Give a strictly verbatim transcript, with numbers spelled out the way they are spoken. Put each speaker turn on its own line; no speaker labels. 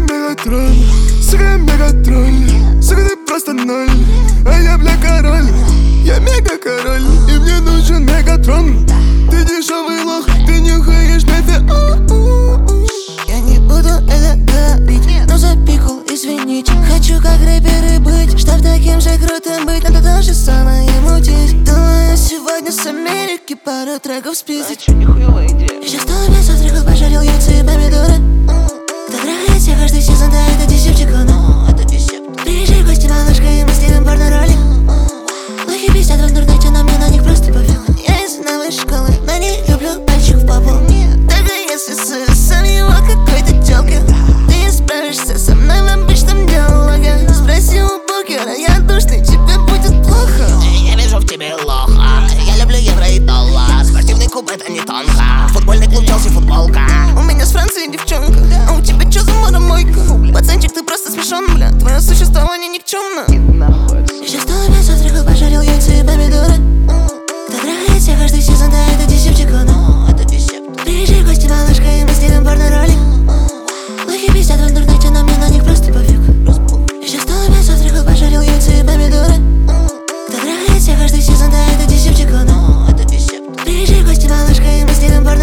Мегатрон, сука, я Мегатрон. Сука, ты просто ноль, а я, бля, король. Я мега-король, и мне нужен Мегатрон. Ты дешевый лох, ты нюхаешь мефи.
Я не буду это говорить, но запикал, извините. Хочу как рэперы быть, чтоб таким же крутым быть. Надо то же самое мутить. Думаю, сегодня с Америки пару треков спиздить.
А чё, нихуевая идея.
Сейчас сто пятьсот треков пожарил яйца и помидоры. Кто нравится каждый сезон, да это десептиконы. Приезжай в гости, малышка, и мы снимем порно-ролик. Лохи пиздят в интернете, но мне на них просто пофиг. Я из новой школы, но не люблю пальчик в попу. Только если сам его какой-то тёлки. Ты не справишься со мной в обычном диалоге. Спроси у букера, я душный, тебе будет плохо.
Я вижу в тебе лоха. Я люблю евро и доллар. Спортивный клуб это не тонко. Футбольный клуб Челси футболка.
У меня с Франции девчонка, а у тебя чё за мора-мойка? Пацанчик, ты просто смешон, бля, твое существование никчемно. Сейчас сто пятьсот треков пожарил яйца и помидоры. Кто нравится каждый сезон, да это десептиконы. Приезжай в гости, малышка, и мы снимем порно-ролик. Лохи пиздят в интернете, но мне на них просто пофиг. Сейчас сто пятьсот треков пожарил яйца и помидоры. Кто нравится каждый сезон, да это десептиконы. Приезжай в гости, малышка, и мы снимем порно-ролик.